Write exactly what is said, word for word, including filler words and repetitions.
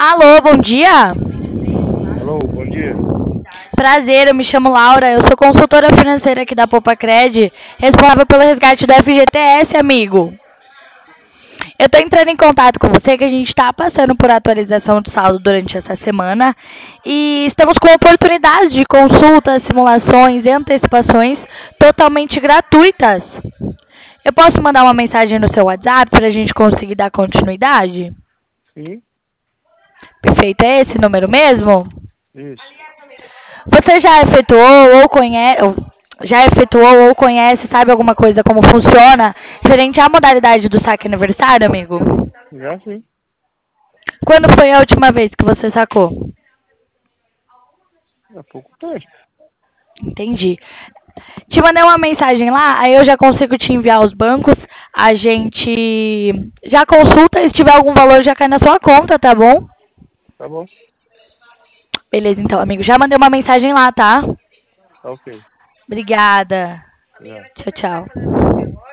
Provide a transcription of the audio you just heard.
Alô, bom dia. Alô, bom dia. Prazer, eu me chamo Laura, eu sou consultora financeira aqui da Popacred, responsável pelo resgate do F G T S, amigo. Eu tô entrando em contato com você que a gente está passando por atualização de saldo durante essa semana e estamos com oportunidades de consultas, simulações e antecipações totalmente gratuitas. Eu posso mandar uma mensagem no seu WhatsApp para a gente conseguir dar continuidade? Sim, Perfeito, é esse número mesmo? isso. Você já efetuou ou conhece, já efetuou ou conhece, sabe alguma coisa como funciona, referente à modalidade do saque aniversário, amigo? Já sim. Quando foi a última vez que você sacou? Há pouco tempo. Entendi. Te mandei uma mensagem lá, aí eu já consigo te enviar os bancos. A gente já consulta, e se tiver algum valor já cai na sua conta, tá bom? Tá bom. Beleza, então, amigo. Já mandei uma mensagem lá, tá? Tá ok. Obrigada. Já. Tchau, tchau.